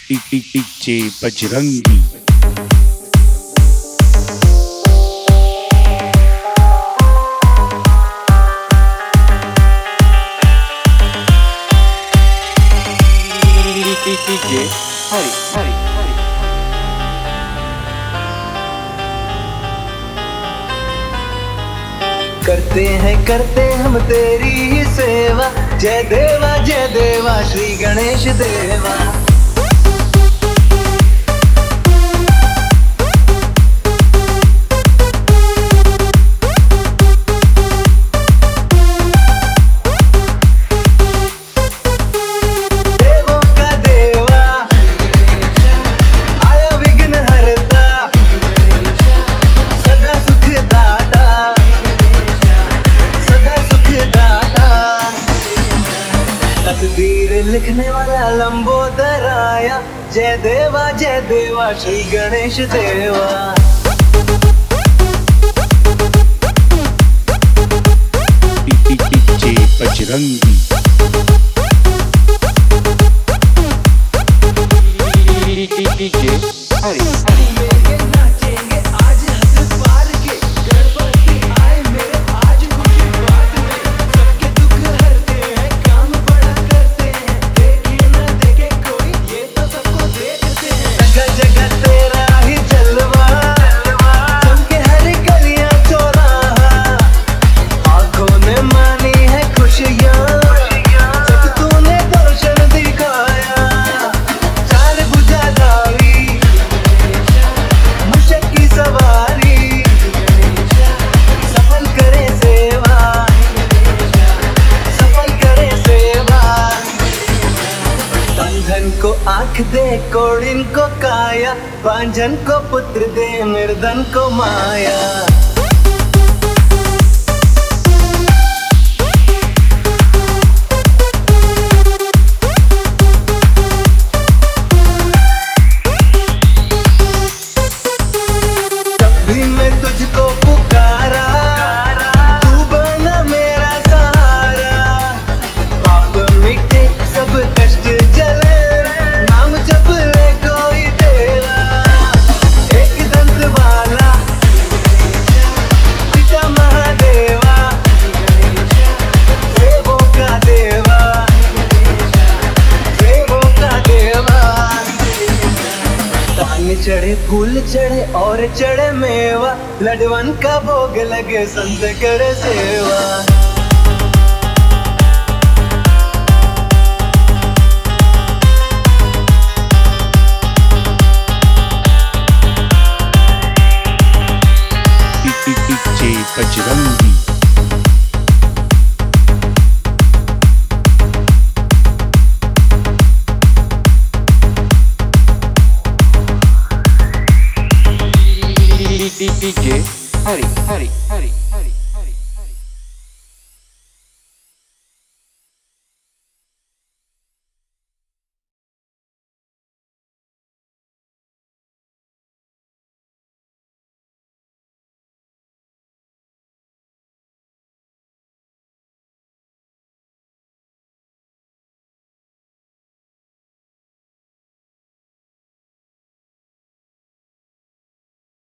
DJ Bajrangi. DJ Hari Hari Hari. करते हम तेरी ही सेवा। जय देवा श्री गणेश देवा। देवों का देवा आया विघ्न हरता, सदा सुख दाता, सदा सुख दाता। तकदीर लिखने वाला लंबोदर आया। जय देवा श्री गणेश देवा। डीजे बजरंगी। डीजे हरी हरी। नाचेंगे आज हद पार के, गणपति आए मेरे आज खुशी बात में। सबके दुख हरते हैं, काम बड़ा करते हैं। देखे ना देखे कोई, ये तो सबको देखते हैं। जगह जगह तेरा ही जलवा, चमके हर गलियां चौराहा। आंखों ने मानी है खुशियां, जब तूने दर्शन दिखाया। चार भुजा दावी, मुझे की सवारी, सफल करे सेवा, सफल करे सेवा। बंधन को आंख दे, कोड़िन को काया, बांझन को पुत्र दे, निर्धन को माया। भी मैं तुझको पुकारा, तू बना मेरा सहारा। पाप मिटे सब कष्ट जले, नाम जप ले कोई तेरा। एक दंत वाला पिता महादेवा, देवों का देवा, देवों का देवा। पानी चढ़े फूल चढ़े और चढ़े मेवा, लडवन का भोग लगे संत करे सेवा। डीजे बजरंगी। डीजे हरी हरी हरी हरी।